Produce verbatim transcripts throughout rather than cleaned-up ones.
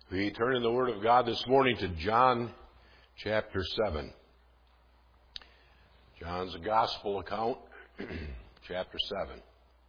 We turn in the Word of God this morning to John chapter seven. John's Gospel account, chapter seven.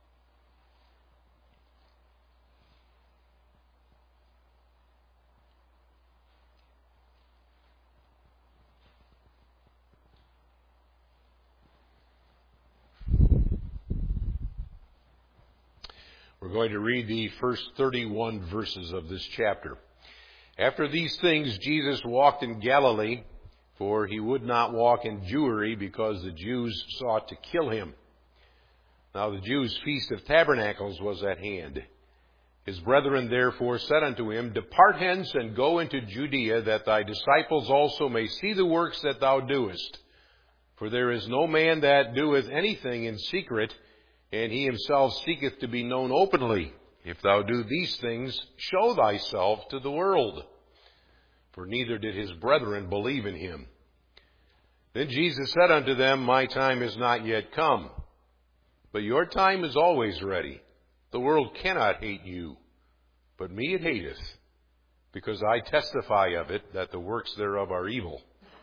We're going to read the first thirty-one verses of this chapter. After these things, Jesus walked in Galilee, for he would not walk in Jewry, because the Jews sought to kill him. Now the Jews' feast of tabernacles was at hand. His brethren therefore said unto him, Depart hence, and go into Judea, that thy disciples also may see the works that thou doest. For there is no man that doeth anything in secret, and he himself seeketh to be known openly. If thou do these things, show thyself to the world. For neither did his brethren believe in him. Then Jesus said unto them, My time is not yet come, but your time is always ready. The world cannot hate you, but me it hateth, because I testify of it, that the works thereof are evil.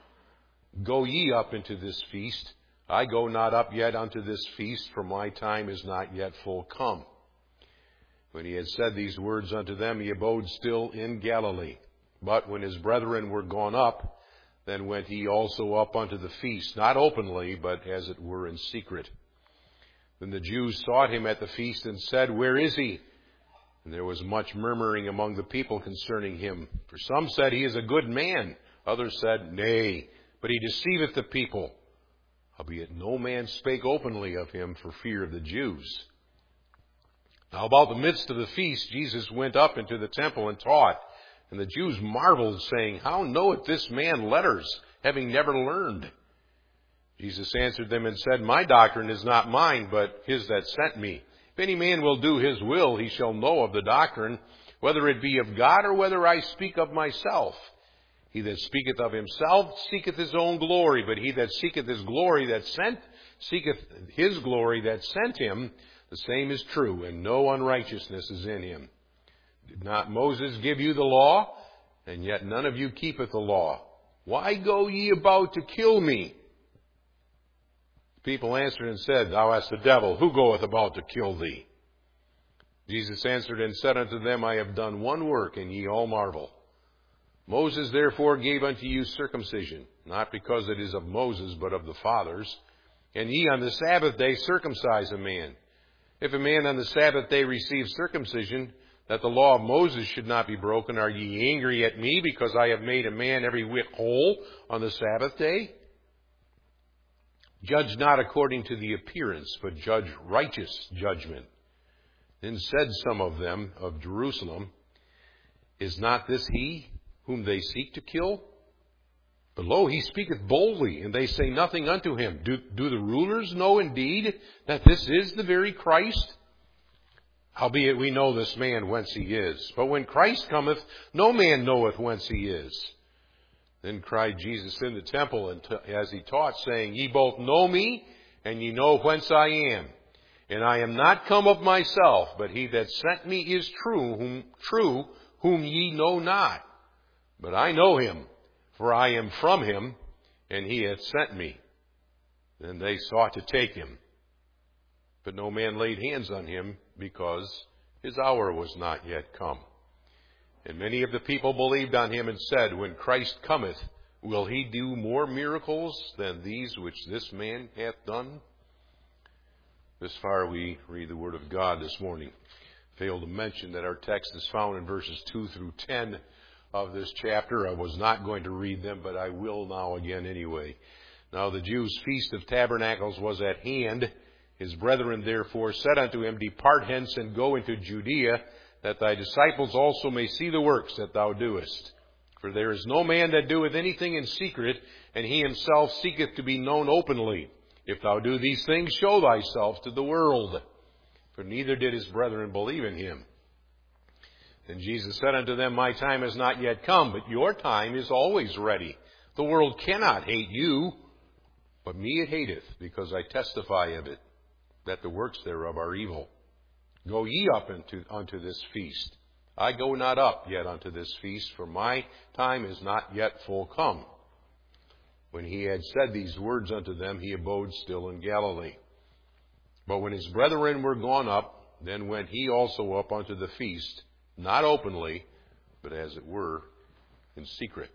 Go ye up into this feast. I go not up yet unto this feast, for my time is not yet full come. When he had said these words unto them, he abode still in Galilee. But when his brethren were gone up, then went he also up unto the feast, not openly, but as it were in secret. Then the Jews sought him at the feast, and said, Where is he? And there was much murmuring among the people concerning him. For some said, He is a good man. Others said, Nay, but he deceiveth the people. Howbeit no man spake openly of him for fear of the Jews. Now about the midst of the feast, Jesus went up into the temple and taught. And the Jews marveled, saying, How knoweth this man letters, having never learned? Jesus answered them and said, My doctrine is not mine, but his that sent me. If any man will do his will, he shall know of the doctrine, whether it be of God or whether I speak of myself. He that speaketh of himself seeketh his own glory, but he that seeketh his glory that sent, seeketh his glory that sent him, the same is true, and no unrighteousness is in him. Did not Moses give you the law? And yet none of you keepeth the law. Why go ye about to kill me? The people answered and said, Thou hast the devil. Who goeth about to kill thee? Jesus answered and said unto them, I have done one work, and ye all marvel. Moses therefore gave unto you circumcision, not because it is of Moses, but of the fathers. And ye on the Sabbath day circumcise a man. If a man on the Sabbath day receive circumcision, that the law of Moses should not be broken, are ye angry at me, because I have made a man every whit whole on the Sabbath day? Judge not according to the appearance, but judge righteous judgment. Then said some of them of Jerusalem, Is not this he whom they seek to kill? But lo, he speaketh boldly, and they say nothing unto him. Do, do the rulers know indeed that this is the very Christ? Howbeit we know this man whence he is. But when Christ cometh, no man knoweth whence he is. Then cried Jesus in the temple, and t- as he taught, saying, Ye both know me, and ye know whence I am. And I am not come of myself, but he that sent me is true, whom, true, whom ye know not. But I know him, for I am from him, and he hath sent me. Then they sought to take him. But no man laid hands on him, because his hour was not yet come. And many of the people believed on him and said, When Christ cometh, will he do more miracles than these which this man hath done? This far we read the Word of God this morning. Failed to mention that our text is found in verses two through ten of this chapter. I was not going to read them, but I will now again anyway. Now the Jews' feast of tabernacles was at hand. His brethren therefore said unto him, Depart hence and go into Judea, that thy disciples also may see the works that thou doest. For there is no man that doeth anything in secret, and he himself seeketh to be known openly. If thou do these things, show thyself to the world. For neither did his brethren believe in him. Then Jesus said unto them, My time is not yet come, but your time is always ready. The world cannot hate you, but me it hateth, because I testify of it, that the works thereof are evil. Go ye up into, unto this feast. I go not up yet unto this feast, for my time is not yet full come. When he had said these words unto them, he abode still in Galilee. But when his brethren were gone up, then went he also up unto the feast, not openly, but as it were, in secret.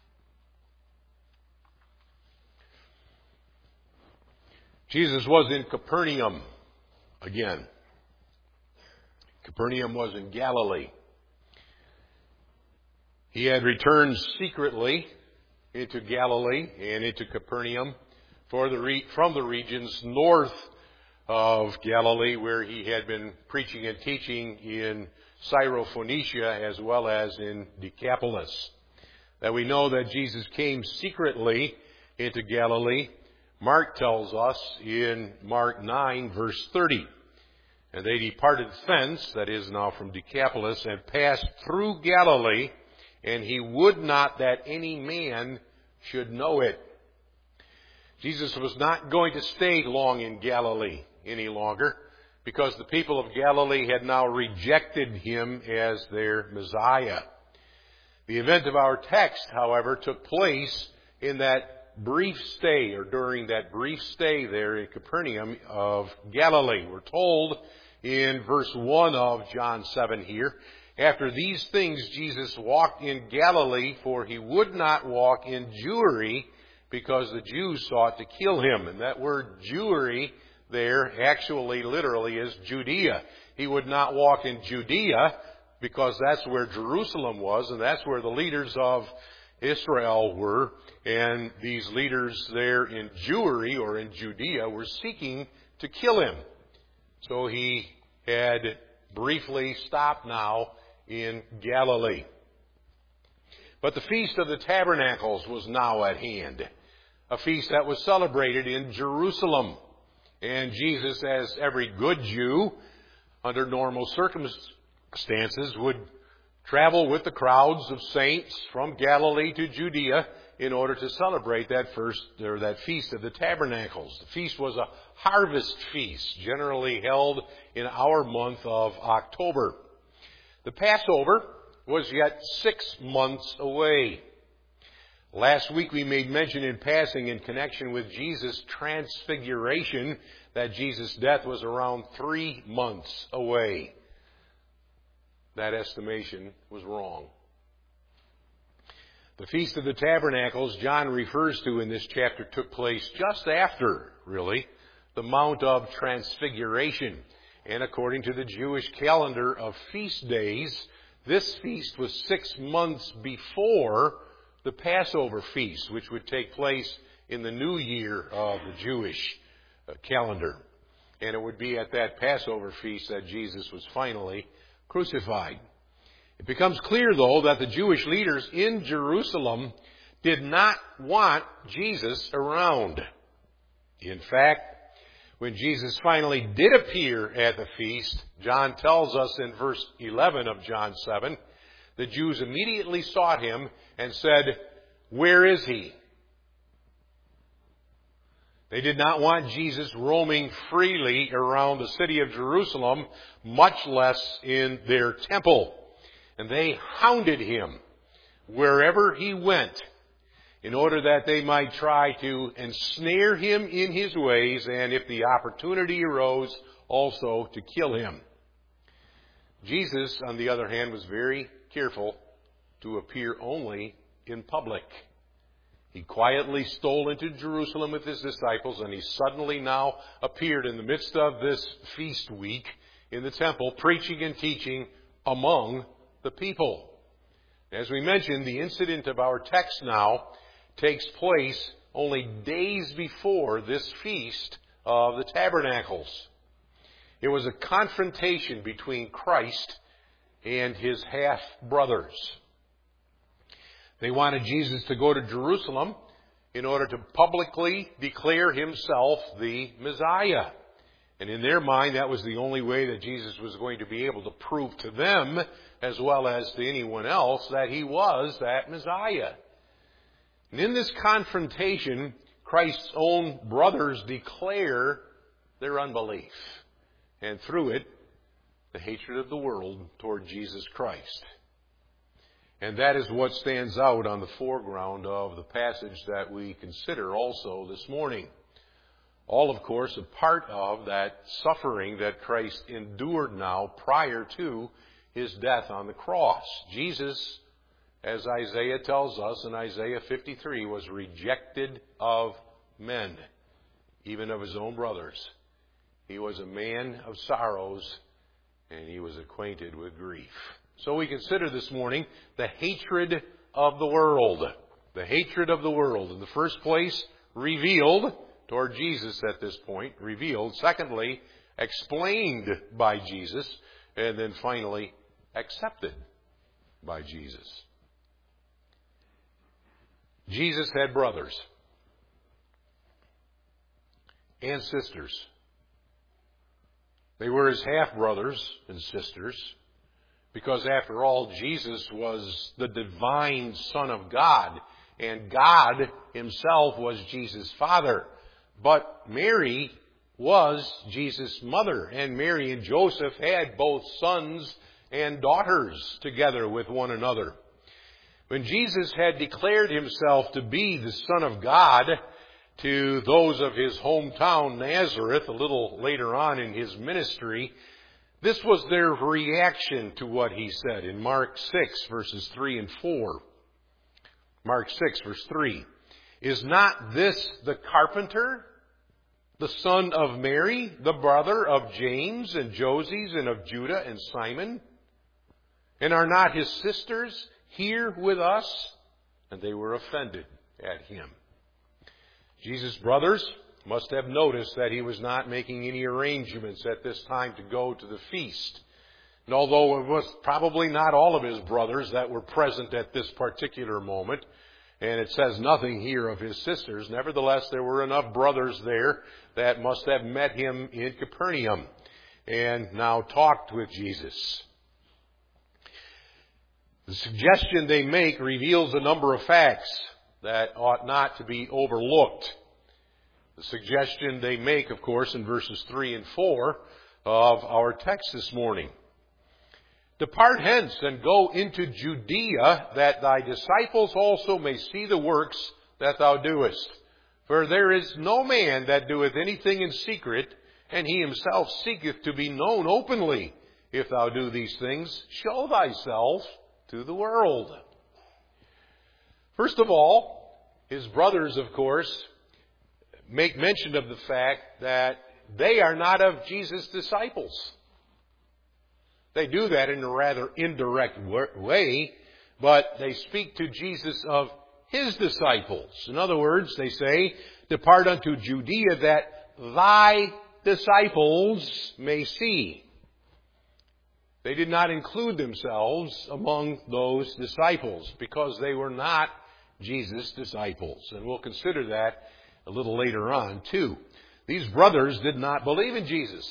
Jesus was in Capernaum again. Capernaum was in Galilee. He had returned secretly into Galilee and into Capernaum for the re- from the regions north of Galilee, where he had been preaching and teaching in Syrophoenicia as well as in Decapolis. That we know that Jesus came secretly into Galilee, Mark tells us in Mark nine, verse thirty. And they departed thence, that is now from Decapolis, and passed through Galilee, and he would not that any man should know it. Jesus was not going to stay long in Galilee any longer, because the people of Galilee had now rejected him as their Messiah. The event of our text, however, took place in that brief stay, or during that brief stay there in Capernaum of Galilee. We're told in verse one of John seven here, after these things Jesus walked in Galilee, for he would not walk in Jewry, because the Jews sought to kill him. And that word Jewry there actually literally is Judea. He would not walk in Judea, because that's where Jerusalem was, and that's where the leaders of Israel were. And these leaders there in Jewry, or in Judea, were seeking to kill him. So he had briefly stopped now in Galilee. But the Feast of the Tabernacles was now at hand, a feast that was celebrated in Jerusalem. And Jesus, as every good Jew, under normal circumstances, would travel with the crowds of saints from Galilee to Judea in order to celebrate that first, or that Feast of the Tabernacles. The feast was a harvest feast, generally held in our month of October. The Passover was yet six months away. Last week we made mention in passing in connection with Jesus' transfiguration that Jesus' death was around three months away. That estimation was wrong. The Feast of the Tabernacles John refers to in this chapter took place just after, really, the Mount of Transfiguration. And according to the Jewish calendar of feast days, this feast was six months before the Passover feast, which would take place in the new year of the Jewish calendar. And it would be at that Passover feast that Jesus was finally crucified. It becomes clear, though, that the Jewish leaders in Jerusalem did not want Jesus around. In fact, when Jesus finally did appear at the feast, John tells us in verse eleven of John seven, the Jews immediately sought him and said, "Where is he?" They did not want Jesus roaming freely around the city of Jerusalem, much less in their temple. And they hounded him wherever he went, in order that they might try to ensnare him in his ways, and if the opportunity arose, also to kill him. Jesus, on the other hand, was very careful to appear only in public. He quietly stole into Jerusalem with his disciples, and he suddenly now appeared in the midst of this feast week in the temple, preaching and teaching among the people. As we mentioned, the incident of our text now takes place only days before this Feast of the Tabernacles. It was a confrontation between Christ and his half-brothers. They wanted Jesus to go to Jerusalem in order to publicly declare himself the Messiah. And in their mind, that was the only way that Jesus was going to be able to prove to them, as well as to anyone else, that he was that Messiah. And in this confrontation, Christ's own brothers declare their unbelief. And through it, the hatred of the world toward Jesus Christ. And that is what stands out on the foreground of the passage that we consider also this morning. All, of course, a part of that suffering that Christ endured now prior to his death on the cross. Jesus, as Isaiah tells us in Isaiah fifty-three, was rejected of men, even of his own brothers. He was a man of sorrows, and he was acquainted with grief. So we consider this morning the hatred of the world. The hatred of the world. In the first place, revealed toward Jesus at this point. Revealed. Secondly, explained by Jesus. And then finally, accepted by Jesus. Jesus had brothers and sisters. They were his half-brothers and sisters, because after all, Jesus was the divine Son of God, and God himself was Jesus' father. But Mary was Jesus' mother, and Mary and Joseph had both sons and daughters together with one another. When Jesus had declared himself to be the Son of God to those of his hometown Nazareth a little later on in his ministry, this was their reaction to what he said in Mark six, verses three and four. Mark six, verse three. Is not this the carpenter, the son of Mary, the brother of James and Joses and of Judah and Simon? And are not his sisters here with us? And they were offended at him. Jesus' brothers must have noticed that he was not making any arrangements at this time to go to the feast. And although it was probably not all of his brothers that were present at this particular moment, and it says nothing here of his sisters, nevertheless there were enough brothers there that must have met him in Capernaum and now talked with Jesus. The suggestion they make reveals a number of facts that ought not to be overlooked. The suggestion they make, of course, in verses three and four of our text this morning. Depart hence and go into Judea, that thy disciples also may see the works that thou doest. For there is no man that doeth anything in secret, and he himself seeketh to be known openly. If thou do these things, show thyself to the world. First of all, his brothers, of course, make mention of the fact that they are not of Jesus' disciples. They do that in a rather indirect way, but they speak to Jesus of his disciples. In other words, they say, depart unto Judea that thy disciples may see. They did not include themselves among those disciples because they were not Jesus' disciples. And we'll consider that a little later on, too. These brothers did not believe in Jesus.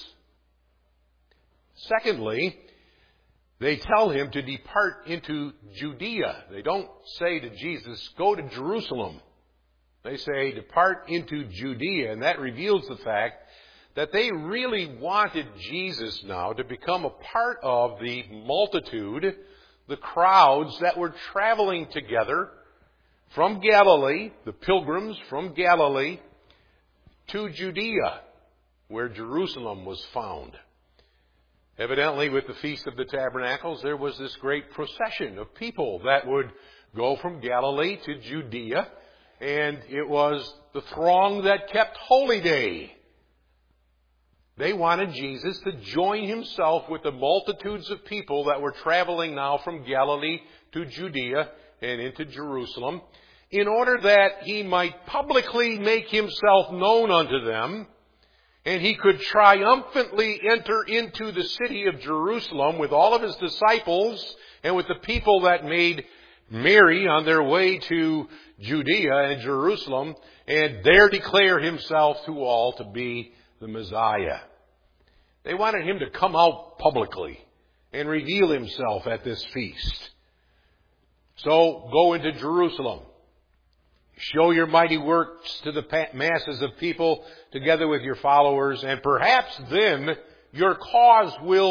Secondly, they tell him to depart into Judea. They don't say to Jesus, go to Jerusalem. They say, depart into Judea. And that reveals the fact that they really wanted Jesus now to become a part of the multitude, the crowds that were traveling together from Galilee, the pilgrims from Galilee, to Judea, where Jerusalem was found. Evidently, with the Feast of the Tabernacles, there was this great procession of people that would go from Galilee to Judea, and it was the throng that kept Holy Day. They wanted Jesus to join himself with the multitudes of people that were traveling now from Galilee to Judea and into Jerusalem, in order that he might publicly make himself known unto them, and he could triumphantly enter into the city of Jerusalem with all of his disciples and with the people that made merry on their way to Judea and Jerusalem, and there declare himself to all to be the Messiah. They wanted him to come out publicly and reveal himself at this feast. So go into Jerusalem. Show your mighty works to the masses of people together with your followers, and perhaps then your cause will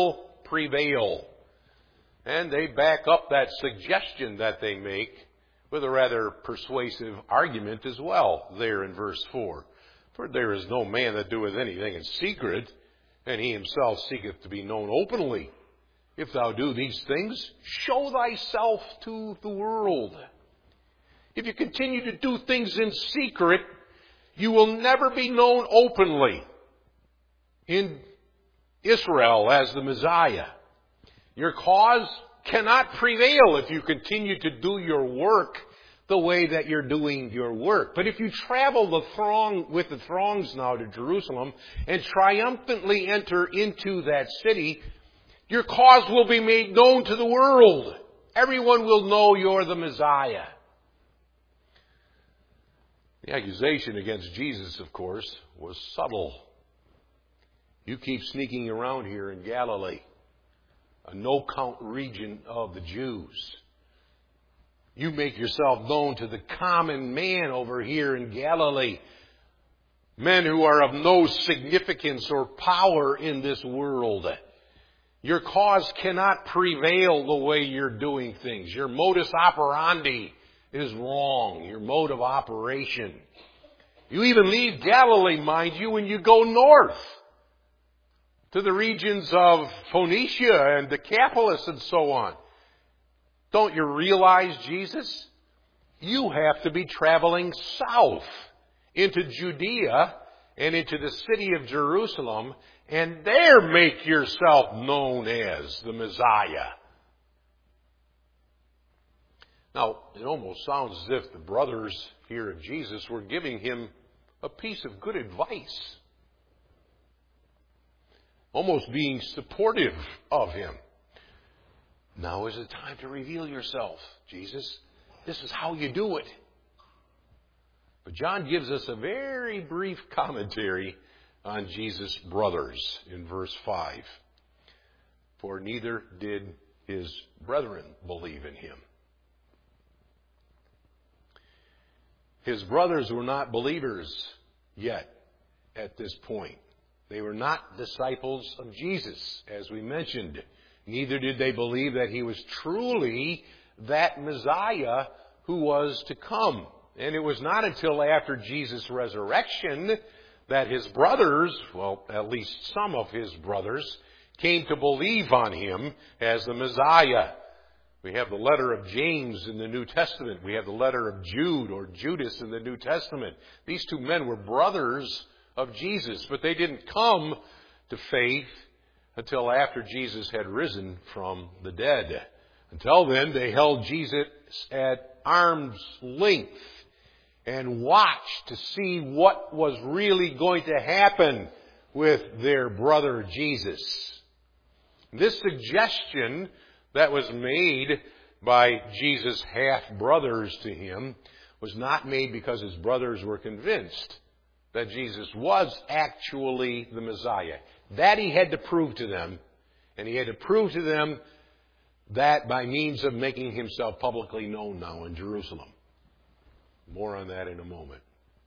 prevail. And they back up that suggestion that they make with a rather persuasive argument as well there in verse four. For there is no man that doeth anything in secret, and he himself seeketh to be known openly. If thou do these things, show thyself to the world. If you continue to do things in secret, you will never be known openly in Israel as the Messiah. Your cause cannot prevail if you continue to do your work the way that you're doing your work. But if you travel the throng with the throngs now to Jerusalem and triumphantly enter into that city, your cause will be made known to the world. Everyone will know you're the Messiah. The accusation against Jesus, of course, was subtle. You keep sneaking around here in Galilee, a no-count region of the Jews. You make yourself known to the common man over here in Galilee. Men who are of no significance or power in this world. Your cause cannot prevail the way you're doing things. Your modus operandi is wrong. Your mode of operation. You even leave Galilee, mind you, and you go north to the regions of Phoenicia and Decapolis and so on. Don't you realize, Jesus? You have to be traveling south into Judea and into the city of Jerusalem, and there make yourself known as the Messiah. Now, it almost sounds as if the brothers here of Jesus were giving him a piece of good advice. Almost being supportive of him. Now is the time to reveal yourself, Jesus. This is how you do it. But John gives us a very brief commentary on Jesus' brothers in verse five. For neither did his brethren believe in him. His brothers were not believers yet at this point. They were not disciples of Jesus, as we mentioned. Neither did they believe that he was truly that Messiah who was to come. And it was not until after Jesus' resurrection that his brothers, well, at least some of his brothers, came to believe on him as the Messiah. We have the letter of James in the New Testament. We have the letter of Jude or Judas in the New Testament. These two men were brothers of Jesus, but they didn't come to faith until after Jesus had risen from the dead. Until then, they held Jesus at arm's length and watched to see what was really going to happen with their brother Jesus. This suggestion that was made by Jesus' half-brothers to him was not made because his brothers were convinced that Jesus was actually the Messiah. That he had to prove to them, and he had to prove to them that by means of making himself publicly known now in Jerusalem. More on that in a moment.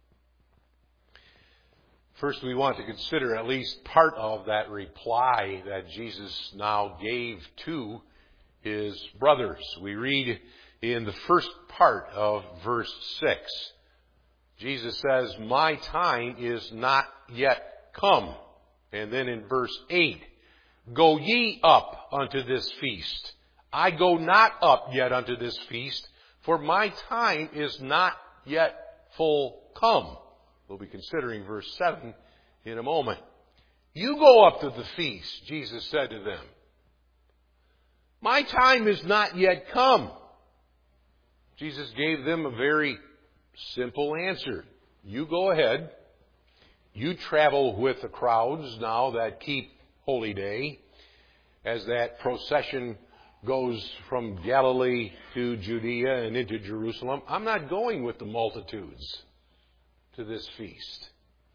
First, we want to consider at least part of that reply that Jesus now gave to his brothers. We read in the first part of verse six. Jesus says, "My time is not yet come." And then in verse eight, "Go ye up unto this feast. I go not up yet unto this feast, for my time is not yet full come." We'll be considering verse seven in a moment. "You go up to the feast," Jesus said to them. "My time is not yet come." Jesus gave them a very simple answer. You go ahead. You travel with the crowds now that keep Holy Day as that procession goes from Galilee to Judea and into Jerusalem. I'm not going with the multitudes to this feast.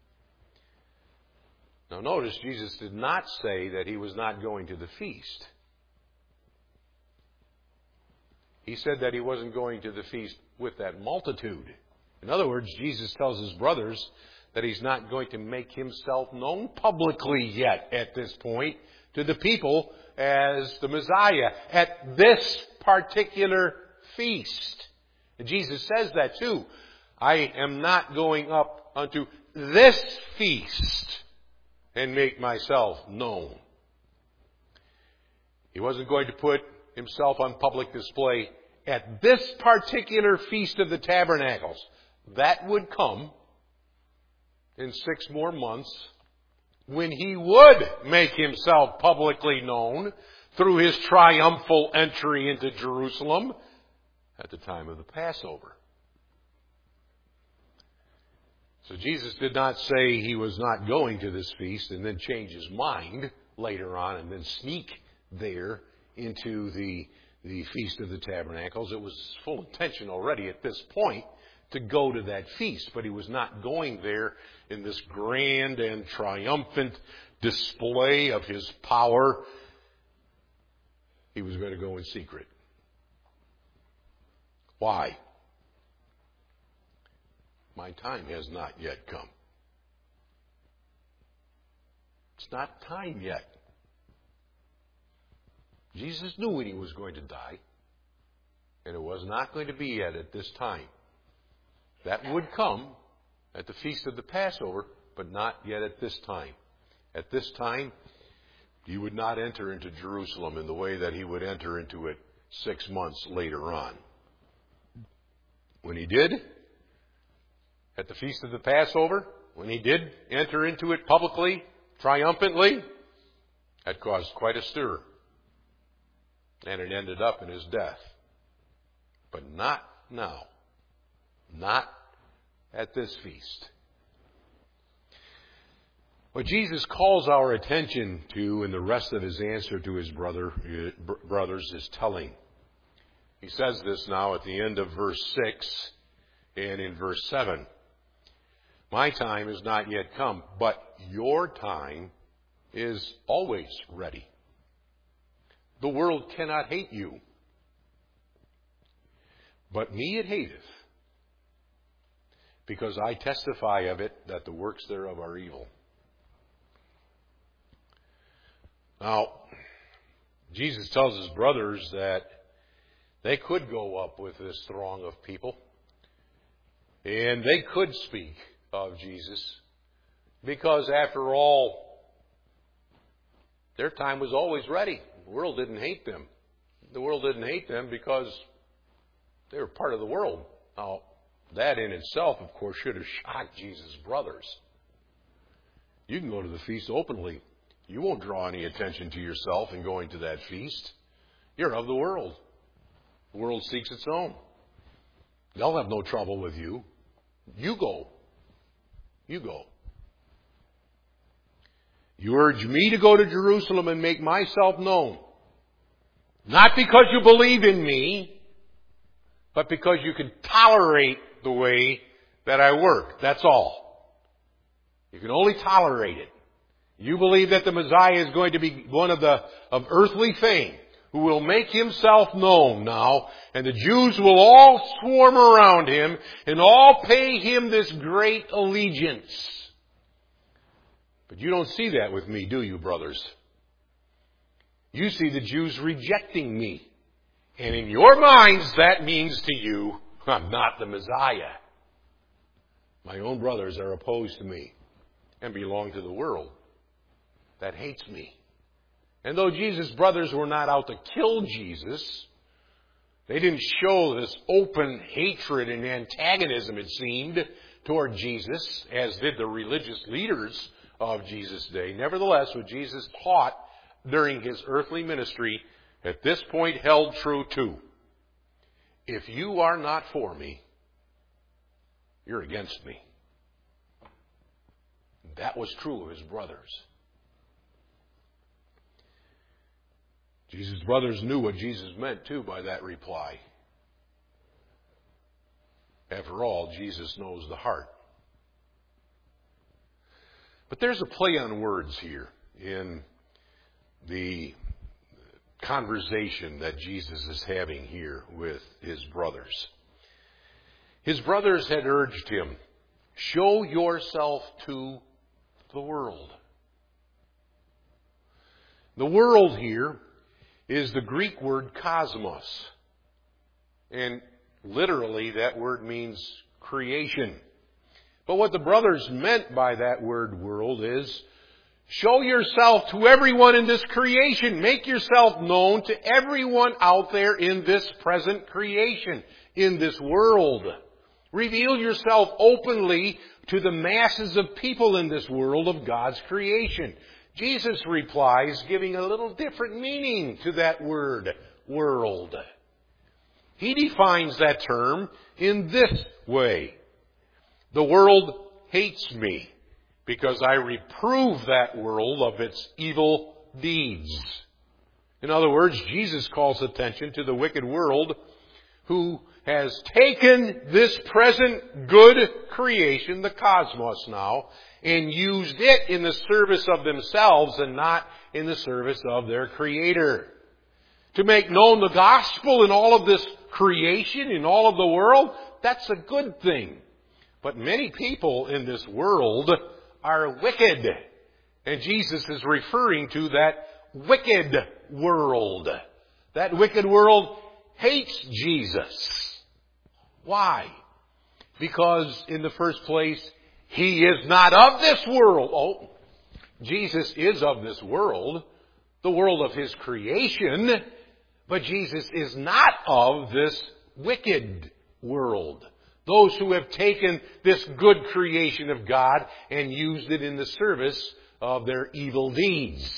Now notice, Jesus did not say that he was not going to the feast. He said that he wasn't going to the feast with that multitude. In other words, Jesus tells his brothers that he's not going to make himself known publicly yet at this point to the people as the Messiah at this particular feast. And Jesus says that too. I am not going up unto this feast and make myself known. He wasn't going to put himself on public display at this particular Feast of the Tabernacles. That would come in six more months when he would make himself publicly known through his triumphal entry into Jerusalem at the time of the Passover. So Jesus did not say he was not going to this feast and then change his mind later on and then sneak there into the, the Feast of the Tabernacles. It was full intention already at this point to go to that feast, but he was not going there in this grand and triumphant display of his power. He was going to go in secret. Why? My time has not yet come. It's not time yet. Jesus knew when he was going to die, and it was not going to be yet at this time. That would come at the Feast of the Passover, but not yet at this time. At this time, he would not enter into Jerusalem in the way that he would enter into it six months later on. When he did, at the Feast of the Passover, when he did enter into it publicly, triumphantly, that caused quite a stir. And it ended up in his death. But not now. Not at this feast. What Jesus calls our attention to in the rest of his answer to his brother, brothers is telling. He says this now at the end of verse six and in verse seven. My time is not yet come, but your time is always ready. The world cannot hate you, but me it hateth, because I testify of it that the works thereof are evil. Now, Jesus tells his brothers that they could go up with this throng of people, and they could speak of Jesus, because after all, their time was always ready. The world didn't hate them. The world didn't hate them because they were part of the world. Now, that in itself, of course, should have shocked Jesus' brothers. You can go to the feast openly. You won't draw any attention to yourself in going to that feast. You're of the world. The world seeks its own. They'll have no trouble with you. You go. You go. You urge me to go to Jerusalem and make myself known. Not because you believe in me, but because you can tolerate the way that I work. That's all. You can only tolerate it. You believe that the Messiah is going to be one of the of earthly fame, who will make himself known now, and the Jews will all swarm around him and all pay him this great allegiance. But you don't see that with me, do you, brothers? You see the Jews rejecting me. And in your minds, that means to you, I'm not the Messiah. My own brothers are opposed to me and belong to the world that hates me. And though Jesus' brothers were not out to kill Jesus, they didn't show this open hatred and antagonism, it seemed, toward Jesus, as did the religious leaders of Jesus' day. Nevertheless, what Jesus taught during his earthly ministry at this point held true too. If you are not for me, you're against me. That was true of his brothers. Jesus' brothers knew what Jesus meant too by that reply. After all, Jesus knows the heart. But there's a play on words here in the conversation that Jesus is having here with his brothers. His brothers had urged him, show yourself to the world. The world here is the Greek word cosmos. And literally that word means creation. But what the brothers meant by that word world is, show yourself to everyone in this creation. Make yourself known to everyone out there in this present creation, in this world. Reveal yourself openly to the masses of people in this world of God's creation. Jesus replies, giving a little different meaning to that word, world. He defines that term in this way. The world hates me because I reprove that world of its evil deeds. In other words, Jesus calls attention to the wicked world who has taken this present good creation, the cosmos now, and used it in the service of themselves and not in the service of their Creator. To make known the gospel in all of this creation, in all of the world, that's a good thing. But many people in this world are wicked. And Jesus is referring to that wicked world. That wicked world hates Jesus. Why? Because in the first place, He is not of this world. Oh, Jesus is of this world, the world of His creation, but Jesus is not of this wicked world. Those who have taken this good creation of God and used it in the service of their evil deeds.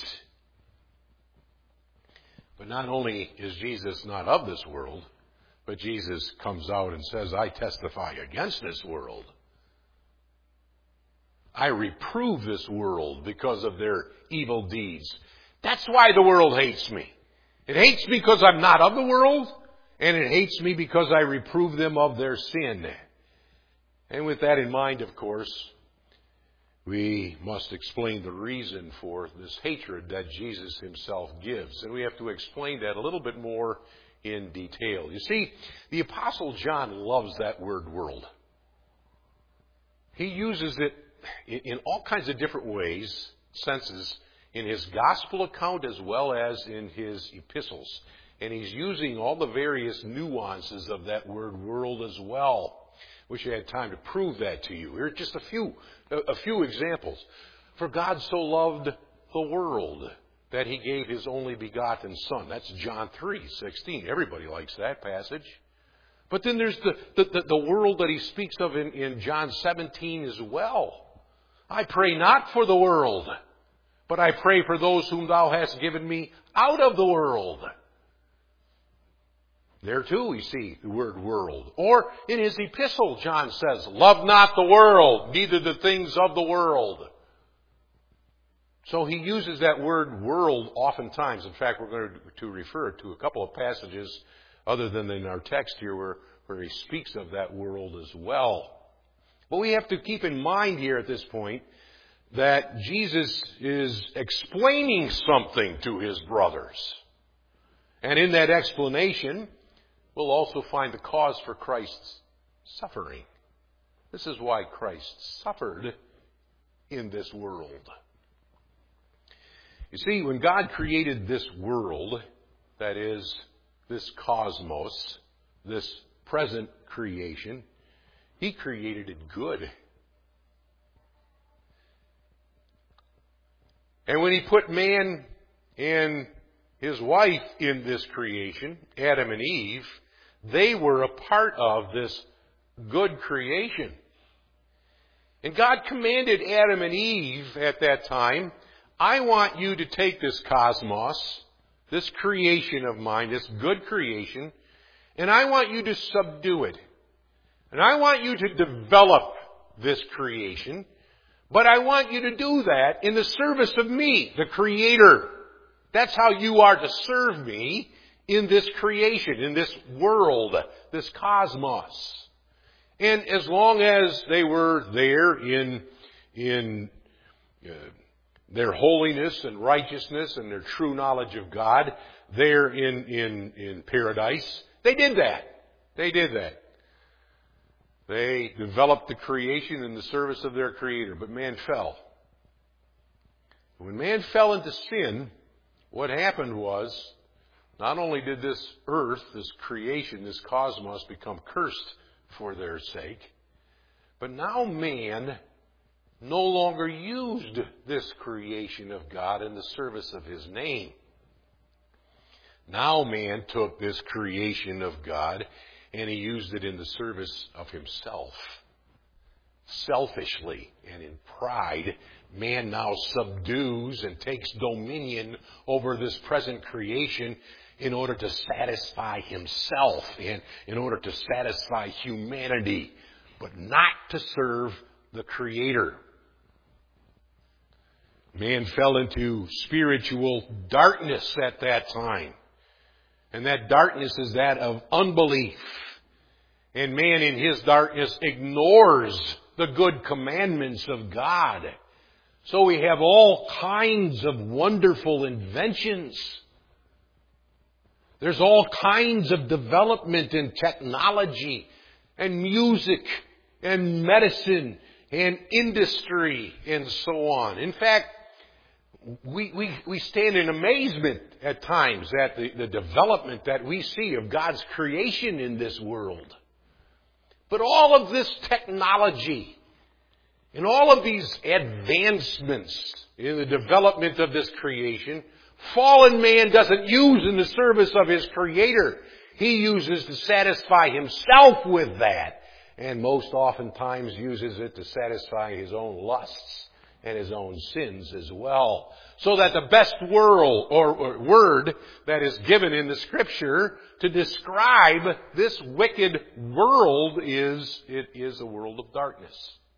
But not only is Jesus not of this world, but Jesus comes out and says, I testify against this world. I reprove this world because of their evil deeds. That's why the world hates me. It hates me because I'm not of the world, and it hates me because I reprove them of their sin. And with that in mind, of course, we must explain the reason for this hatred that Jesus Himself gives. And we have to explain that a little bit more in detail. You see, the Apostle John loves that word world. He uses it in all kinds of different ways, senses, in his gospel account as well as in his epistles. And he's using all the various nuances of that word world as well. Wish I had time to prove that to you. Here are just a few, a few examples. For God so loved the world that He gave His only begotten Son. That's John three sixteen. Everybody likes that passage. But then there's the, the, the, the world that He speaks of in, in John seventeen as well. I pray not for the world, but I pray for those whom Thou hast given me out of the world. There too we see the word world. Or in his epistle, John says, love not the world, neither the things of the world. So he uses that word world oftentimes. In fact, we're going to refer to a couple of passages other than in our text here where, where he speaks of that world as well. But we have to keep in mind here at this point that Jesus is explaining something to his brothers. And in that explanation, we'll also find the cause for Christ's suffering. This is why Christ suffered in this world. You see, when God created this world, that is, this cosmos, this present creation, He created it good. And when He put man and his wife in this creation, Adam and Eve, they were a part of this good creation. And God commanded Adam and Eve at that time, I want you to take this cosmos, this creation of mine, this good creation, and I want you to subdue it. And I want you to develop this creation, but I want you to do that in the service of me, the Creator. That's how you are to serve me in this creation, in this world, this cosmos. And as long as they were there in, in uh, their holiness and righteousness and their true knowledge of God, there in, in, in paradise, they did that. They did that. They developed the creation in the service of their Creator, but man fell. When man fell into sin, What happened was, not only did this earth, this creation, this cosmos become cursed for their sake, but now man no longer used this creation of God in the service of His name. Now man took this creation of God and he used it in the service of himself. Selfishly and in pride, man now subdues and takes dominion over this present creation in order to satisfy himself and in order to satisfy humanity, but not to serve the Creator. Man fell into spiritual darkness at that time. And that darkness is that of unbelief. And man in his darkness ignores the good commandments of God. So we have all kinds of wonderful inventions. There's all kinds of development in technology and music and medicine and industry and so on. In fact, we, we, we stand in amazement at times at the, the development that we see of God's creation in this world. But all of this technology and all of these advancements in the development of this creation, fallen man doesn't use in the service of his Creator. He uses to satisfy himself with that, and most oftentimes uses it to satisfy his own lusts and his own sins as well. So that the best world or, or word that is given in the Scripture to describe this wicked world is, it is a world of darkness.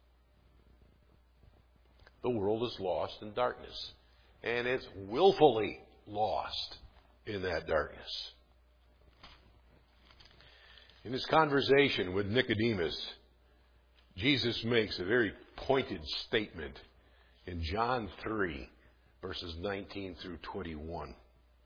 The world is lost in darkness. And it's willfully lost in that darkness. In his conversation with Nicodemus, Jesus makes a very pointed statement in John three, verses nineteen through twenty-one.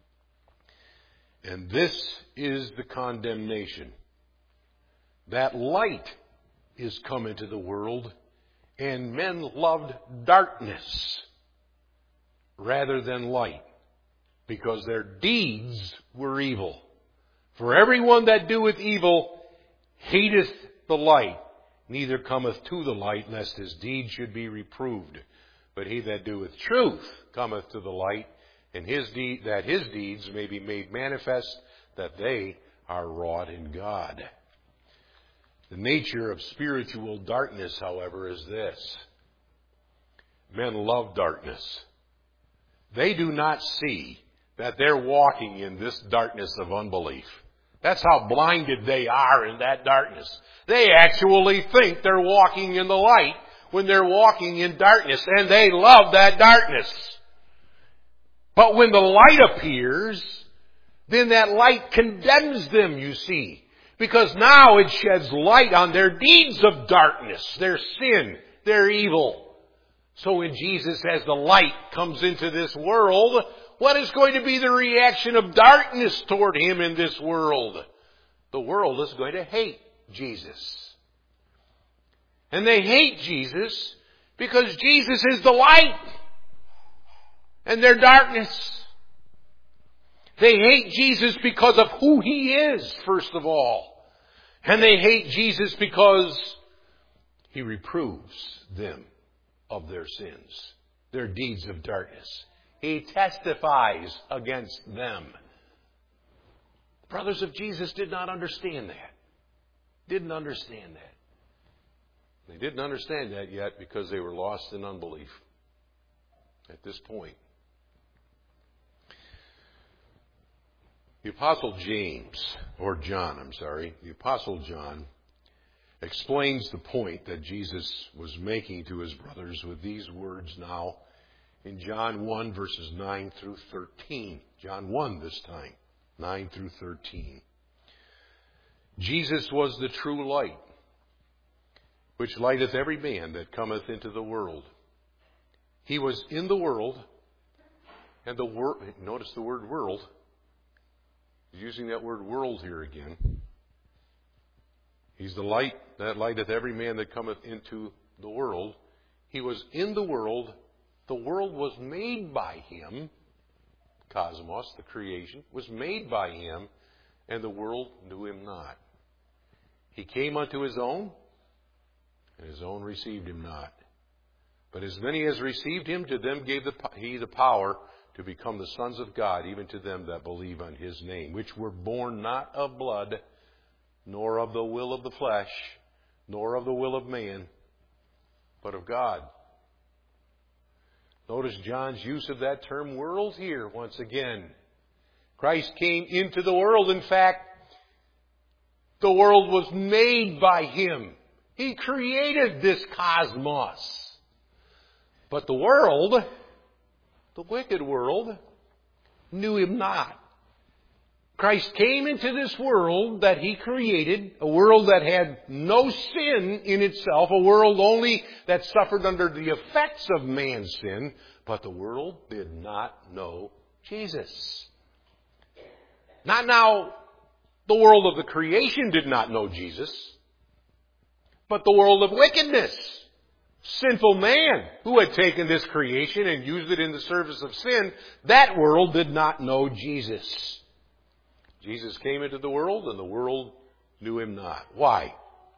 And this is the condemnation, that light is come into the world, and men loved darkness rather than light, because their deeds were evil. For everyone that doeth evil hateth the light, neither cometh to the light, lest his deeds should be reproved. But he that doeth truth cometh to the light, and his deed, that his deeds may be made manifest, that they are wrought in God. The nature of spiritual darkness, however, is this. Men love darkness. They do not see that they're walking in this darkness of unbelief. That's how blinded they are in that darkness. They actually think they're walking in the light when they're walking in darkness, and they love that darkness. But when the light appears, then that light condemns them, you see. Because now it sheds light on their deeds of darkness, their sin, their evil. So when Jesus, as the light, comes into this world, what is going to be the reaction of darkness toward Him in this world? The world is going to hate Jesus. And they hate Jesus because Jesus is the light and their darkness. They hate Jesus because of who He is, first of all. And they hate Jesus because He reproves them of their sins, their deeds of darkness. He testifies against them. The brothers of Jesus did not understand that. Didn't understand that. They didn't understand that yet because they were lost in unbelief at this point. The Apostle James, or John, I'm sorry, the Apostle John explains the point that Jesus was making to his brothers with these words now in John one, verses nine through thirteen. John one this time, nine through thirteen. Jesus was the true light, which lighteth every man that cometh into the world. He was in the world, and the world, notice the word world. He's using that word world here again. He's the light that lighteth every man that cometh into the world. He was in the world. The world was made by Him, cosmos, the creation, was made by him, and the world knew him not. He came unto his own, and his own received him not. But as many as received him, to them gave the, he the power to become the sons of God, even to them that believe on his name, which were born not of blood, nor of the will of the flesh, nor of the will of man, but of God. Notice John's use of that term world here once again. Christ came into the world. In fact, the world was made by him. He created this cosmos. But the world, the wicked world, knew him not. Christ came into this world that he created, a world that had no sin in itself, a world only that suffered under the effects of man's sin, but the world did not know Jesus. Not now, the world of the creation did not know Jesus, but the world of wickedness, sinful man who had taken this creation and used it in the service of sin, that world did not know Jesus. Jesus came into the world, and the world knew him not. Why?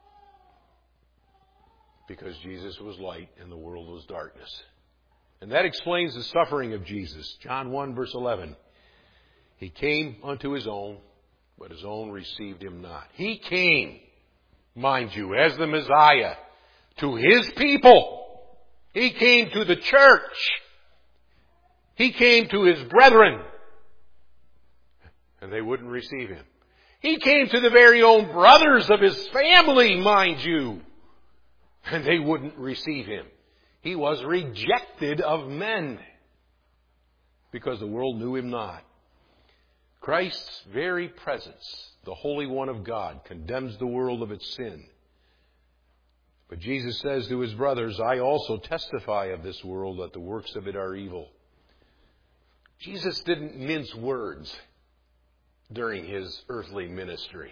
Because Jesus was light and the world was darkness. And that explains the suffering of Jesus. John one, verse eleven. He came unto his own, but his own received him not. He came, mind you, as the Messiah, to his people. He came to the church. He came to his brethren. And they wouldn't receive him. He came to the very own brothers of his family, mind you. And they wouldn't receive him. He was rejected of men because the world knew him not. Christ's very presence, the Holy One of God, condemns the world of its sin. But Jesus says to his brothers, I also testify of this world that the works of it are evil. Jesus didn't mince words during his earthly ministry.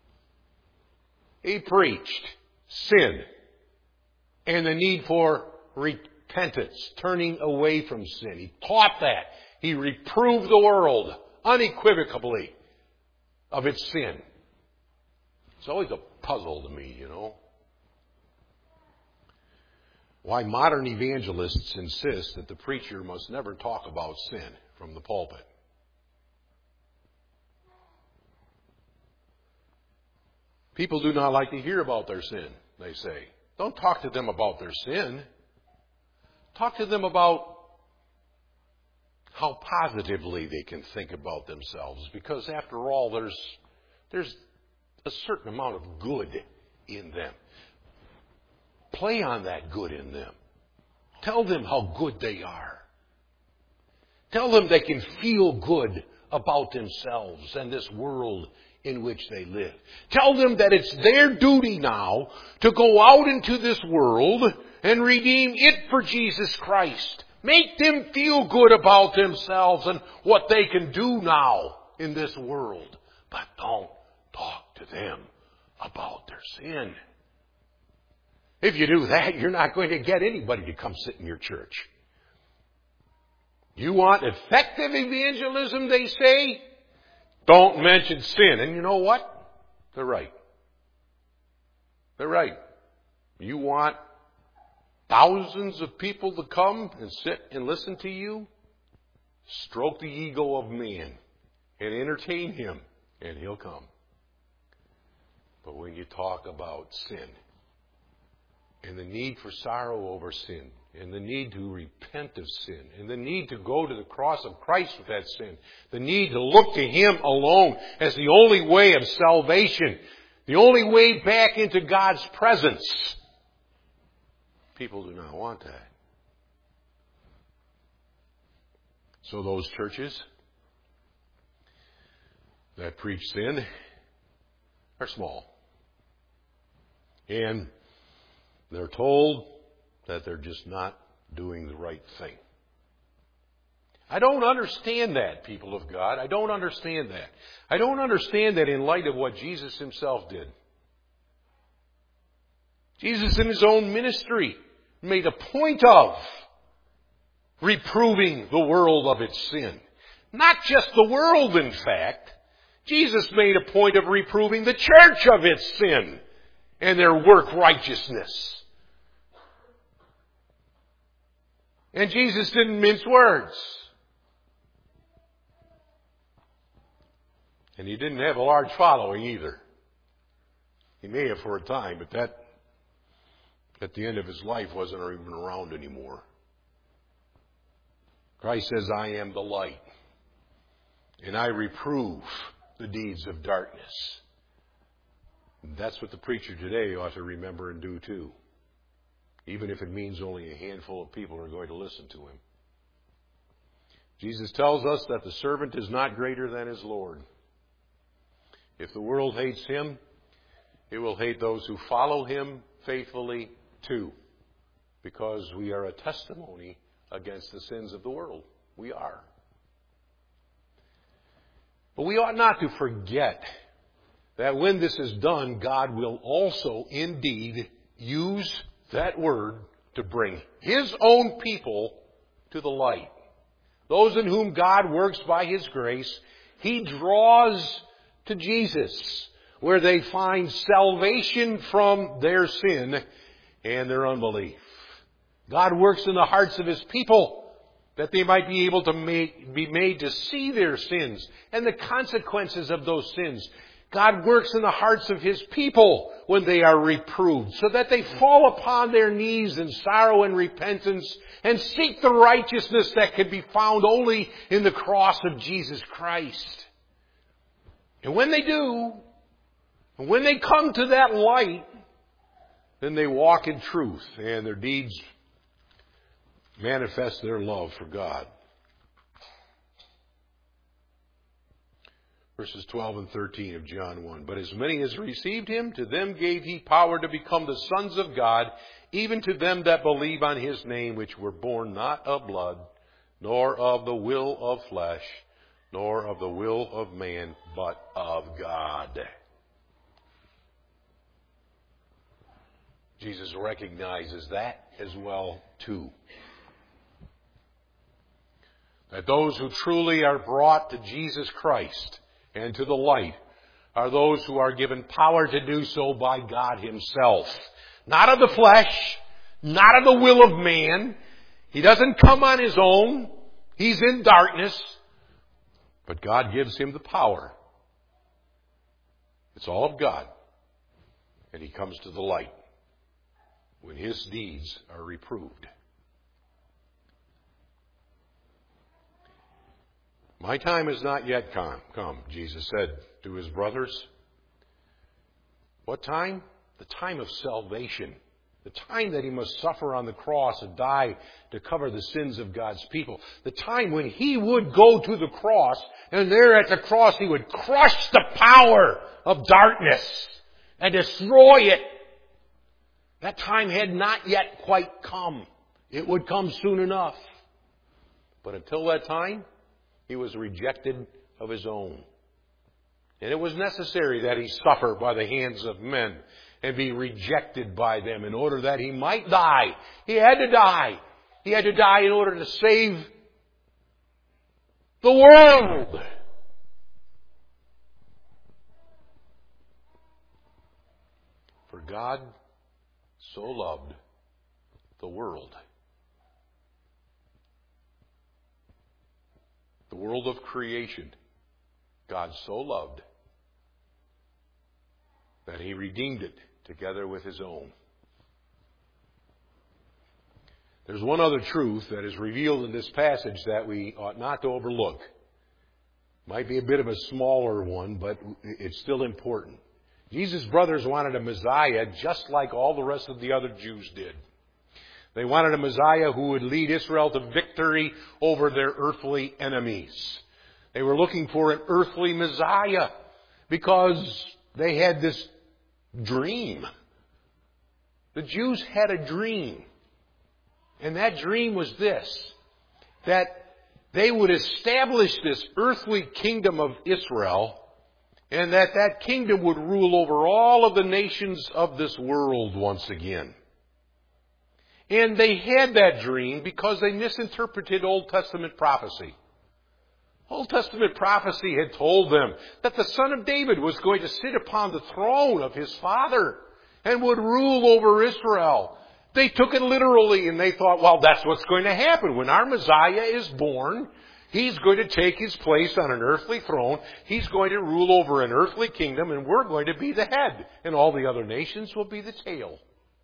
He preached sin and the need for repentance, turning away from sin. He taught that. He reproved the world unequivocally of its sin. It's always a puzzle to me, you know, why modern evangelists insist that the preacher must never talk about sin from the pulpit. People do not like to hear about their sin, they say. Don't talk to them about their sin. Talk to them about how positively they can think about themselves. Because after all, there's, there's a certain amount of good in them. Play on that good in them. Tell them how good they are. Tell them they can feel good about themselves and this world in which they live. Tell them that it's their duty now to go out into this world and redeem it for Jesus Christ. Make them feel good about themselves and what they can do now in this world. But don't talk to them about their sin. If you do that, you're not going to get anybody to come sit in your church. You want effective evangelism, they say? Don't mention sin. And you know what? They're right. They're right. You want thousands of people to come and sit and listen to you? Stroke the ego of man and entertain him, and he'll come. But when you talk about sin and the need for sorrow over sin, and the need to repent of sin, and the need to go to the cross of Christ with that sin, the need to look to him alone as the only way of salvation, the only way back into God's presence, people do not want that. So those churches that preach sin are small. And they're told that they're just not doing the right thing. I don't understand that, people of God. I don't understand that. I don't understand that in light of what Jesus himself did. Jesus in his own ministry made a point of reproving the world of its sin. Not just the world, in fact. Jesus made a point of reproving the church of its sin and their work righteousness. And Jesus didn't mince words. And he didn't have a large following either. He may have for a time, but that, at the end of his life, wasn't even around anymore. Christ says, I am the light, and I reprove the deeds of darkness. And that's what the preacher today ought to remember and do too, even if it means only a handful of people are going to listen to him. Jesus tells us that the servant is not greater than his Lord. If the world hates him, it will hate those who follow him faithfully too, because we are a testimony against the sins of the world. We are. But we ought not to forget that when this is done, God will also indeed use that word to bring his own people to the light. Those in whom God works by his grace, he draws to Jesus, where they find salvation from their sin and their unbelief. God works in the hearts of his people that they might be able to make, be made to see their sins and the consequences of those sins. God works in the hearts of his people when they are reproved, so that they fall upon their knees in sorrow and repentance and seek the righteousness that can be found only in the cross of Jesus Christ. And when they do, and when they come to that light, then they walk in truth and their deeds manifest their love for God. Verses twelve and thirteen of John one. But as many as received him, to them gave he power to become the sons of God, even to them that believe on his name, which were born not of blood, nor of the will of flesh, nor of the will of man, but of God. Jesus recognizes that as well too. That those who truly are brought to Jesus Christ and to the light are those who are given power to do so by God himself. Not of the flesh, not of the will of man. He doesn't come on his own. He's in darkness. But God gives him the power. It's all of God. And he comes to the light when his deeds are reproved. My time has not yet come, come, Jesus said to his brothers. What time? The time of salvation. The time that he must suffer on the cross and die to cover the sins of God's people. The time when he would go to the cross, and there at the cross he would crush the power of darkness and destroy it. That time had not yet quite come. It would come soon enough. But until that time, he was rejected of his own. And it was necessary that he suffer by the hands of men and be rejected by them in order that he might die. He had to die. He had to die in order to save the world. For God so loved the world. The world of creation, God so loved that he redeemed it together with his own. There's one other truth that is revealed in this passage that we ought not to overlook. Might be a bit of a smaller one, but it's still important. Jesus' brothers wanted a Messiah just like all the rest of the other Jews did. They wanted a Messiah who would lead Israel to victory over their earthly enemies. They were looking for an earthly Messiah because they had this dream. The Jews had a dream. And that dream was this, that they would establish this earthly kingdom of Israel, and that that kingdom would rule over all of the nations of this world once again. And they had that dream because they misinterpreted Old Testament prophecy. Old Testament prophecy had told them that the Son of David was going to sit upon the throne of his father and would rule over Israel. They took it literally and they thought, well, that's what's going to happen. When our Messiah is born, he's going to take his place on an earthly throne. He's going to rule over an earthly kingdom, and we're going to be the head, and all the other nations will be the tail.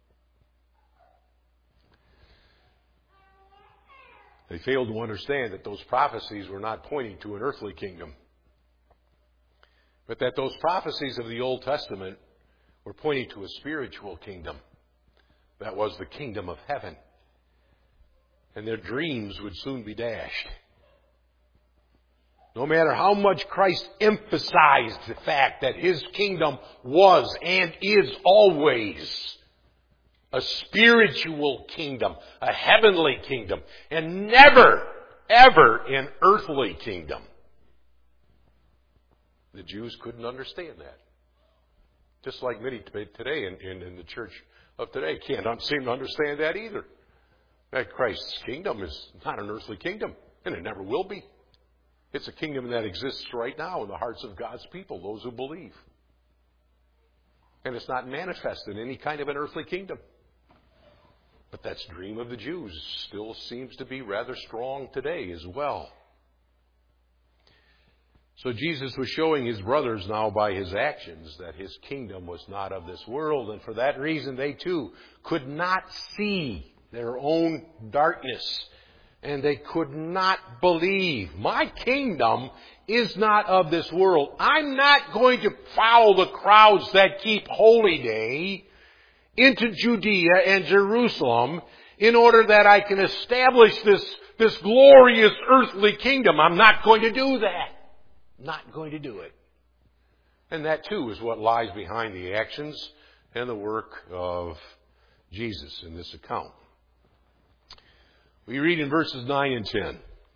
They failed to understand that those prophecies were not pointing to an earthly kingdom, but that those prophecies of the Old Testament were pointing to a spiritual kingdom. That was the kingdom of heaven. And their dreams would soon be dashed. No matter how much Christ emphasized the fact that his kingdom was and is always a spiritual kingdom, a heavenly kingdom, and never, ever an earthly kingdom. The Jews couldn't understand that. Just like many today in, in, in the church of today can't seem to understand that either. That Christ's kingdom is not an earthly kingdom, and it never will be. It's a kingdom that exists right now in the hearts of God's people, those who believe. And it's not manifest in any kind of an earthly kingdom. But that dream of the Jews still seems to be rather strong today as well. So Jesus was showing his brothers now by his actions that his kingdom was not of this world. And for that reason, they too could not see their own darkness. And they could not believe. My kingdom is not of this world. I'm not going to follow the crowds that keep Holy Day into Judea and Jerusalem in order that I can establish this, this glorious earthly kingdom. I'm not going to do that. Not going to do it. And that too is what lies behind the actions and the work of Jesus in this account. We read in verses nine and ten.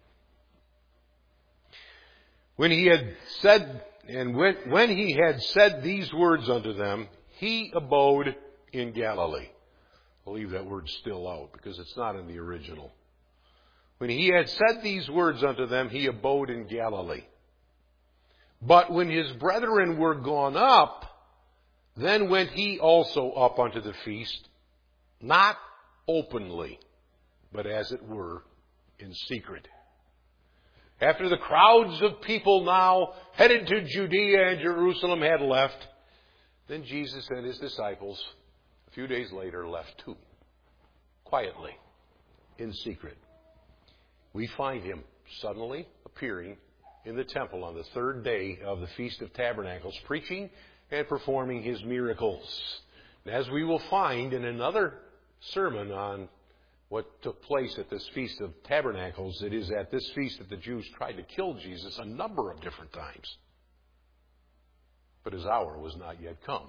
When he had said, and when, when he had said these words unto them, he abode in Galilee. I'll leave that word still out because it's not in the original. When he had said these words unto them, he abode in Galilee. But when his brethren were gone up, then went he also up unto the feast, not openly, but as it were, in secret. After the crowds of people now headed to Judea and Jerusalem had left, then Jesus and his disciples, a few days later, left too, quietly, in secret. We find him suddenly appearing in the temple on the third day of the Feast of Tabernacles, preaching and performing his miracles. And as we will find in another sermon on what took place at this Feast of Tabernacles, it is at this feast that the Jews tried to kill Jesus a number of different times. But his hour was not yet come.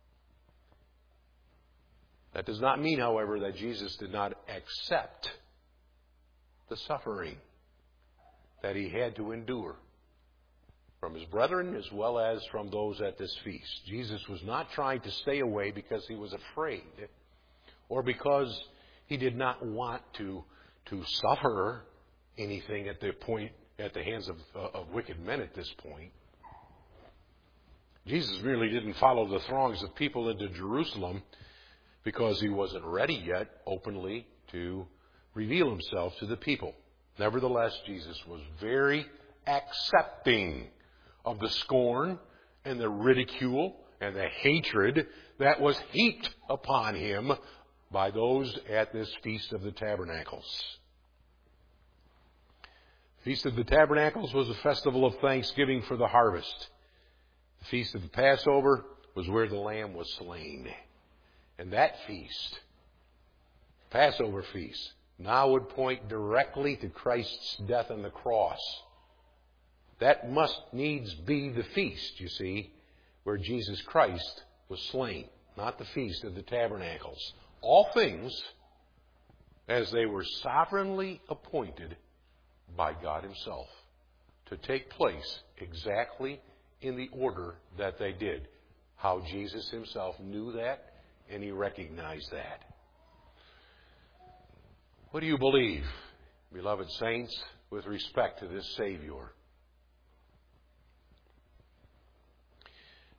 That does not mean, however, that Jesus did not accept the suffering that he had to endure from his brethren as well as from those at this feast. Jesus was not trying to stay away because he was afraid or because he did not want to, to suffer anything at the point, at the hands of, uh, of wicked men at this point. Jesus really didn't follow the throngs of people into Jerusalem because he wasn't ready yet openly to reveal himself to the people. Nevertheless, Jesus was very accepting of the scorn and the ridicule and the hatred that was heaped upon him by those at this Feast of the Tabernacles. The Feast of the Tabernacles was a festival of thanksgiving for the harvest. The Feast of the Passover was where the lamb was slain. And that feast, Passover feast, now would point directly to Christ's death on the cross. That must needs be the feast, you see, where Jesus Christ was slain, not the Feast of the Tabernacles. All things as they were sovereignly appointed by God himself to take place exactly in the order that they did. How Jesus himself knew that and he recognized that. What do you believe, beloved saints, with respect to this Savior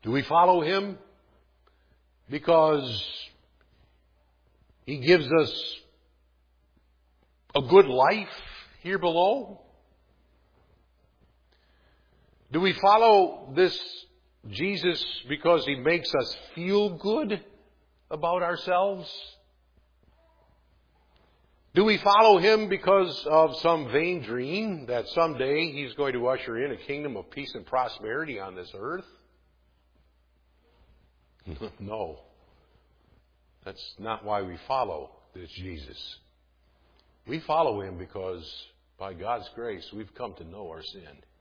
Do we follow Him because He gives us a good life here below? Do we follow this Jesus because He makes us feel good about ourselves? Do we follow Him because of some vain dream that someday He's going to usher in a kingdom of peace and prosperity on this earth? No. That's not why we follow this Jesus. We follow Him because, by God's grace, we've come to know our sin.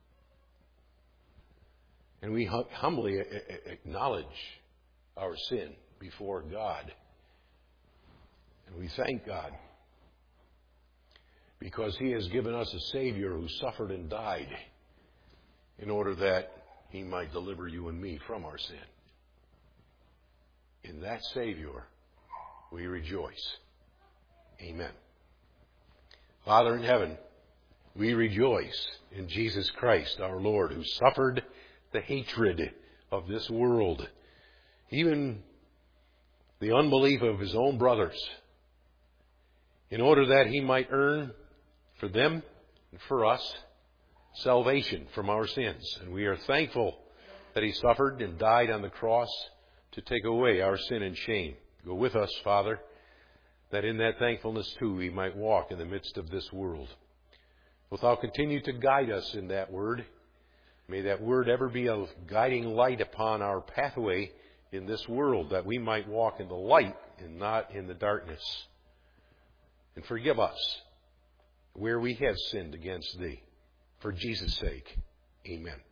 And we hum- humbly acknowledge our sin before God. And we thank God because He has given us a Savior who suffered and died in order that He might deliver you and me from our sin. In that Savior, we rejoice. Amen. Father in heaven, we rejoice in Jesus Christ, our Lord, who suffered the hatred of this world, even the unbelief of His own brothers, in order that He might earn for them and for us salvation from our sins. And we are thankful that He suffered and died on the cross to take away our sin and shame. Go with us, Father, that in that thankfulness too we might walk in the midst of this world. Wilt Thou continue to guide us in that word? May that word ever be a guiding light upon our pathway in this world, that we might walk in the light and not in the darkness. And forgive us where we have sinned against Thee. For Jesus' sake, amen.